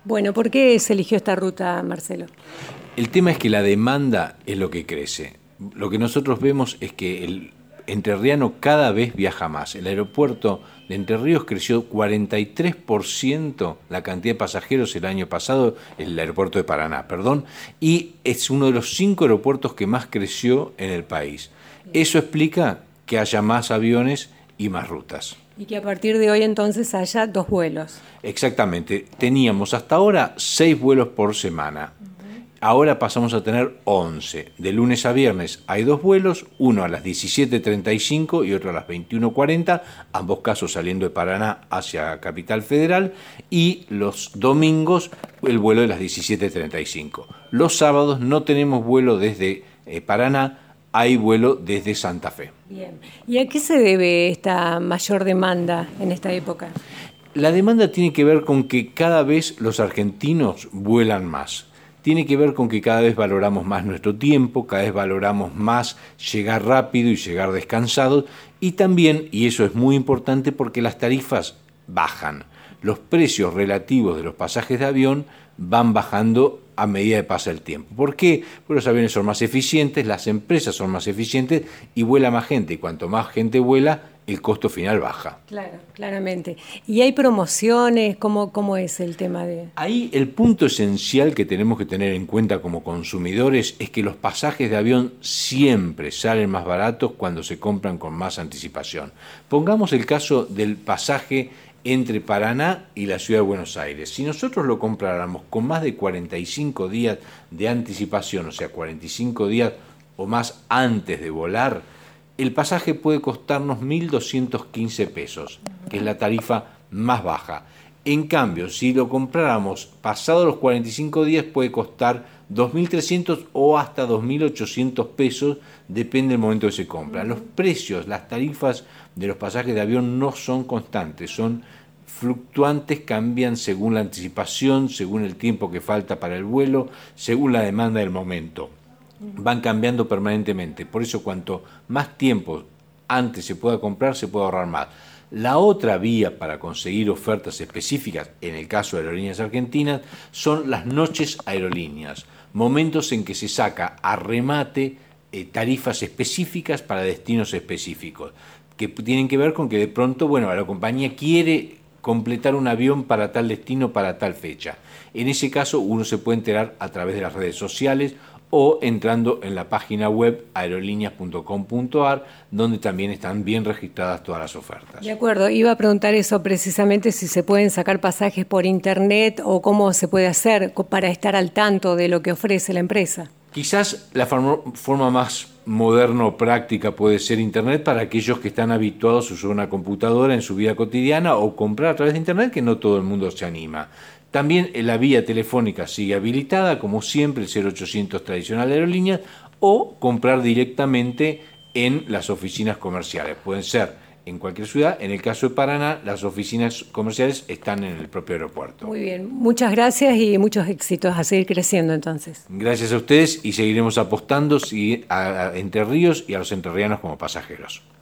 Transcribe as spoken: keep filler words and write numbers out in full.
Bueno, ¿por qué se eligió esta ruta, Marcelo? El tema es que la demanda es lo que crece. Lo que nosotros vemos es que el entrerriano cada vez viaja más. El aeropuerto de Entre Ríos creció cuarenta y tres por ciento la cantidad de pasajeros el año pasado, el aeropuerto de Paraná, perdón, y es uno de los cinco aeropuertos que más creció en el país. Eso explica que haya más aviones y más rutas. Y que a partir de hoy entonces haya dos vuelos. Exactamente. Teníamos hasta ahora seis vuelos por semana. Ahora pasamos a tener once. De lunes a viernes hay dos vuelos, uno a las diecisiete treinta y cinco y otro a las veintiuno cuarenta, ambos casos saliendo de Paraná hacia Capital Federal, y los domingos el vuelo de las diecisiete treinta y cinco. Los sábados no tenemos vuelo desde eh, Paraná, hay vuelo desde Santa Fe. Bien. ¿Y a qué se debe esta mayor demanda en esta época? La demanda tiene que ver con que cada vez los argentinos vuelan más. Tiene que ver con que cada vez valoramos más nuestro tiempo, cada vez valoramos más llegar rápido y llegar descansados, y también, y eso es muy importante, porque las tarifas bajan. Los precios relativos de los pasajes de avión van bajando a medida que pasa el tiempo. ¿Por qué? Porque los aviones son más eficientes, las empresas son más eficientes y vuela más gente. Y cuanto más gente vuela, el costo final baja. Claro, claramente. ¿Y hay promociones? ¿Cómo, cómo es el tema de...? Ahí el punto esencial que tenemos que tener en cuenta como consumidores es que los pasajes de avión siempre salen más baratos cuando se compran con más anticipación. Pongamos el caso del pasaje entre Paraná y la ciudad de Buenos Aires. Si nosotros lo compráramos con más de cuarenta y cinco días de anticipación, o sea, cuarenta y cinco días o más antes de volar, el pasaje puede costarnos mil doscientos quince pesos, que es la tarifa más baja. En cambio, si lo compráramos pasados los cuarenta y cinco días, puede costar dos mil trescientos o hasta dos mil ochocientos pesos, depende del momento que se compra. Los precios, las tarifas de los pasajes de avión no son constantes, son fluctuantes, cambian según la anticipación, según el tiempo que falta para el vuelo, según la demanda del momento. Van cambiando permanentemente, por eso cuanto más tiempo antes se pueda comprar, se puede ahorrar más. La otra vía para conseguir ofertas específicas, en el caso de Aerolíneas Argentinas, son las noches aerolíneas, momentos en que se saca a remate eh, tarifas específicas para destinos específicos, que tienen que ver con que de pronto, bueno, la compañía quiere completar un avión para tal destino, para tal fecha. En ese caso, uno se puede enterar a través de las redes sociales o entrando en la página web aerolíneas punto com punto a r, donde también están bien registradas todas las ofertas. De acuerdo, iba a preguntar eso precisamente, si se pueden sacar pasajes por internet o cómo se puede hacer para estar al tanto de lo que ofrece la empresa. Quizás la forma más moderna o práctica puede ser internet para aquellos que están habituados a usar una computadora en su vida cotidiana o comprar a través de internet, que no todo el mundo se anima. También la vía telefónica sigue habilitada, como siempre, el cero ochocientos tradicional de Aerolíneas, o comprar directamente en las oficinas comerciales. Pueden ser en cualquier ciudad. En el caso de Paraná, las oficinas comerciales están en el propio aeropuerto. Muy bien, muchas gracias y muchos éxitos. A seguir creciendo entonces. Gracias a ustedes y seguiremos apostando a Entre Ríos y a los entrerrianos como pasajeros.